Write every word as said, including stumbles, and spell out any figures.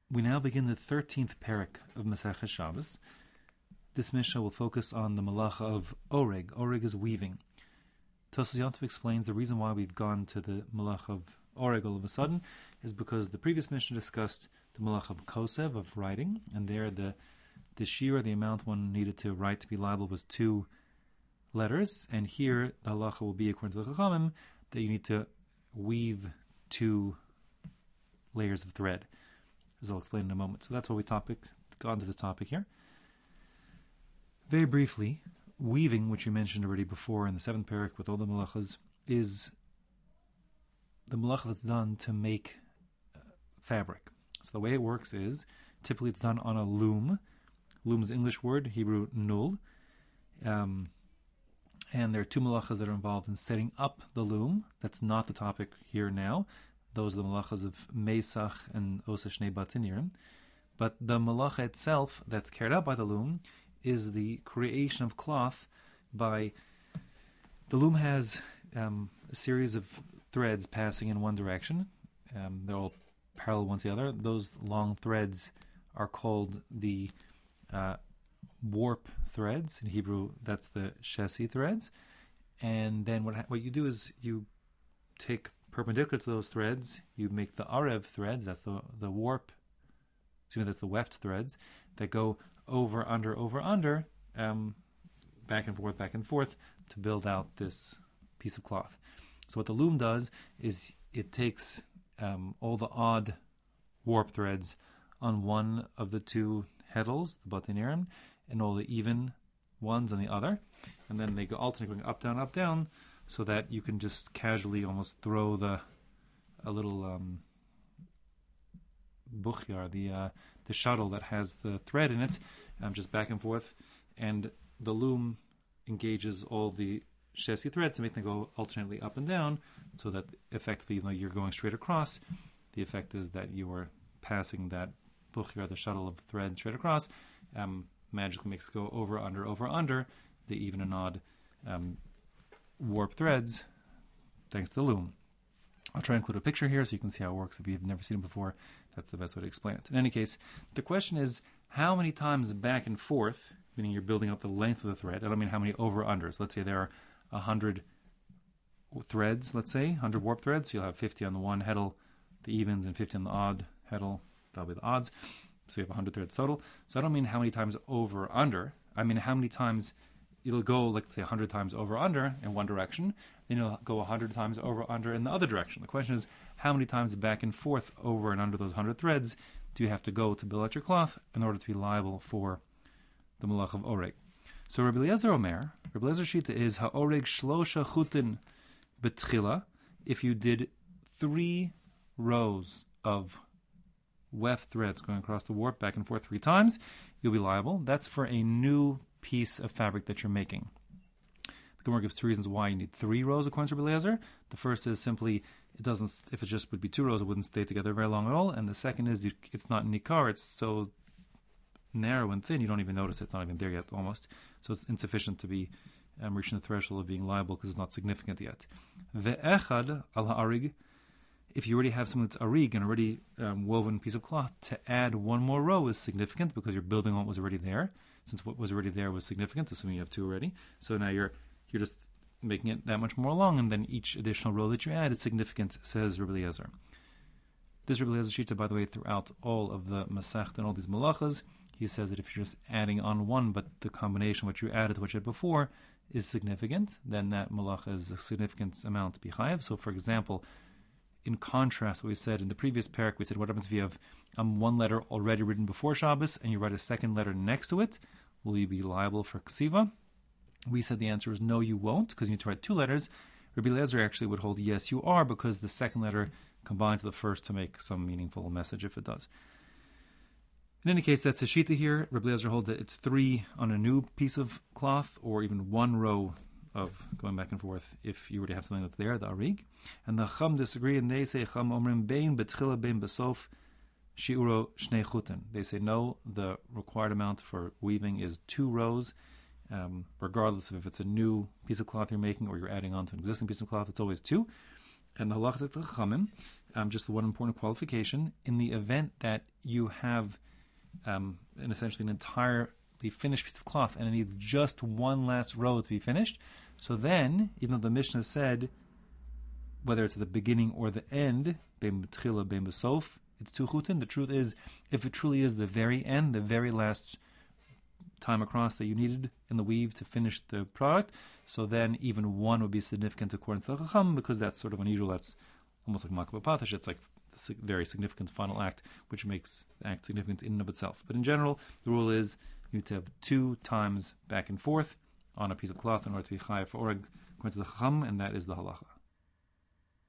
We now begin the thirteenth parak of Maseches Shabbos. This Mishnah will focus on the malacha of oreg. Oreg is weaving. Tosfos Yontif explains the reason why we've gone to the malacha of oreg all of a sudden is because the previous Mishnah discussed the malacha of kosev, of writing, and there the the shir, the amount one needed to write to be liable, was two letters, and here the halacha will be, according to the Chachamim, that you need to weave two layers of thread, as I'll explain in a moment. So that's what we topic got into the topic here. Very briefly, weaving, which you mentioned already before in the seventh parak with all the malachas, is the malacha that's done to make uh, fabric. So the way it works is, typically it's done on a loom. Loom is an English word, Hebrew nul. Um, and there are two malachas that are involved in setting up the loom. That's not the topic here now. Those are the malachas of Mesach and Osa Shnei Batinirim. But the malacha itself that's carried out by the loom is the creation of cloth by... The loom has um, a series of threads passing in one direction. Um, they're all parallel one to the other. Those long threads are called the uh, warp threads. In Hebrew, that's the shesi threads. And then what ha- what you do is you take perpendicular to those threads, you make the arev threads, that's the the warp, excuse me, that's the weft threads, that go over, under, over, under, um, back and forth, back and forth, to build out this piece of cloth. So what the loom does is it takes um, all the odd warp threads on one of the two heddles, the batinirim, and all the even ones on the other, and then they go alternating going up, down, up, down, so that you can just casually almost throw the a little um, buchyar, the uh, the shuttle that has the thread in it, um, just back and forth, and the loom engages all the shesi threads to make them go alternately up and down, so that effectively, even though you're going straight across, the effect is that you are passing that buchyar, the shuttle of thread, straight across. Um, magically makes it go over, under, over, under the even and odd um, warp threads, thanks to the loom. I'll try and include a picture here so you can see how it works. If you've never seen it before, that's the best way to explain it. In any case, the question is how many times back and forth, meaning you're building up the length of the thread. I don't mean how many over-unders. Let's say there are one hundred threads, let's say, one hundred warp threads. So you'll have fifty on the one heddle, the evens, and fifty on the odd heddle, that'll be the odds. So you have one hundred threads total. So I don't mean how many times over or under. I mean how many times it'll go, like say, one hundred times over or under in one direction. Then it'll go one hundred times over or under in the other direction. The question is, how many times back and forth over and under those one hundred threads do you have to go to build out your cloth in order to be liable for the malach of oreg? So Rabbi Eliezer Omer, Rabbi Eliezer Shita is ha'oreg shlosha chutin betchila. If you did three rows of weft threads going across the warp back and forth three times, you'll be liable. That's for a new piece of fabric that you're making. The Gemara gives two reasons why you need three rows according to Rabbi Eliezer. The first is simply it doesn't. If it just would be two rows, it wouldn't stay together very long at all. And the second is you, it's not nikar. It's so narrow and thin you don't even notice it. It's not even there yet, almost. So it's insufficient to be um, reaching the threshold of being liable because it's not significant yet. Ve'echad al ha'arig. If you already have something that's arig, an already um, woven piece of cloth, to add one more row is significant because you're building on what was already there. Since what was already there was significant, assuming you have two already. So now you're you're just making it that much more long, and then each additional row that you add is significant, says Rabbi Eliezer. This Rabbi Eliezer Shita, by the way, throughout all of the Masech and all these malachas, he says that if you're just adding on one, but the combination what you added to what you had before is significant, then that malacha is a significant amount to be chayav. So, for example, in contrast, what we said in the previous parak, we said what happens if you have um, one letter already written before Shabbos and you write a second letter next to it? Will you be liable for ksiva? We said the answer is no, you won't, because you need to write two letters. Rabbi Eliezer actually would hold yes, you are, because the second letter combines with the first to make some meaningful message if it does. In any case, that's a shita here. Rabbi Eliezer holds that it's three on a new piece of cloth, or even one row of going back and forth if you already have something that's there, the arig. And the Chum disagree, and they say Chum omrim bein betchila bein besof shiuro shnei chutin. They say no, the required amount for weaving is two rows, um, regardless of if it's a new piece of cloth you're making or you're adding on to an existing piece of cloth. It's always two. And the halachas at the Chachamim, um, just the one important qualification, in the event that you have um, an essentially an entirely finished piece of cloth and it needs just one last row to be finished, so then, even though the Mishnah said, whether it's at the beginning or the end, bein b'tchila, bein b'sof, it's two chutin. The truth is, if it truly is the very end, the very last time across that you needed in the weave to finish the product, so then even one would be significant according to the Chacham, because that's sort of unusual. That's almost like Makabah Patish. It's like a very significant final act, which makes the act significant in and of itself. But in general, the rule is you need to have two times back and forth on a piece of cloth in order to be chayav for oreg, according to the Chacham, and that is the halacha.